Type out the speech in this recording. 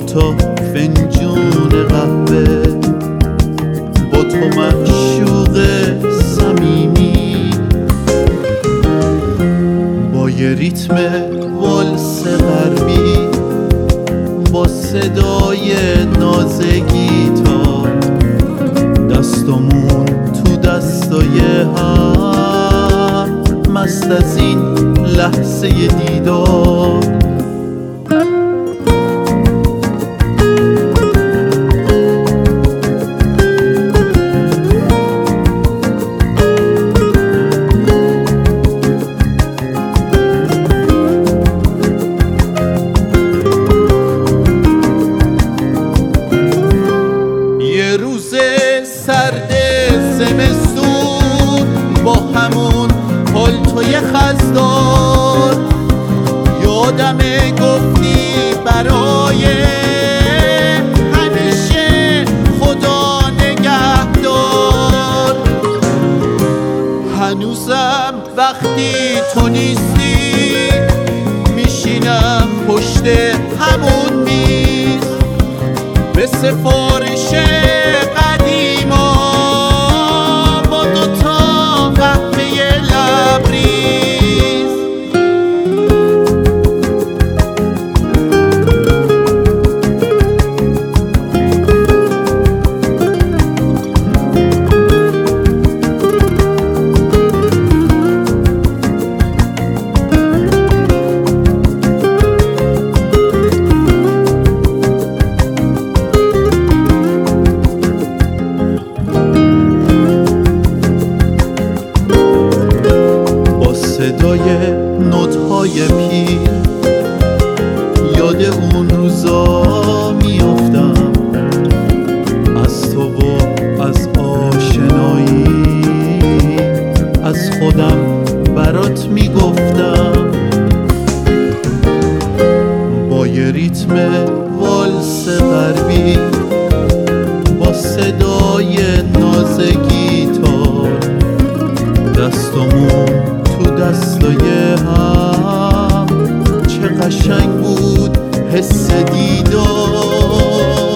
تا فنجون قهوه، با تو معشوق صمیمی، با یه ریتم والس غربی، با صدای ناز گیتار، دستامون تو دستای هم، مست از این لحظه دیدار. یه روز سرد زمستون با همون پالتوی خزدار، یادمه گفتی برای همیشه خدا نگهدار. هنوزم وقتی تو نیستی میشینم پشت همون میز، به سفارش قدیما با دوتا قهوه لبریز. صدای نوت‌های پیر یاد اون روزا میافتم، از تو و از آشنایی، از خودم برات میگفتم، با یه ریتم والس غربی، با صدای ناز گیتار، دستامون تو دستای هم، چه قشنگ بود حس دیدار.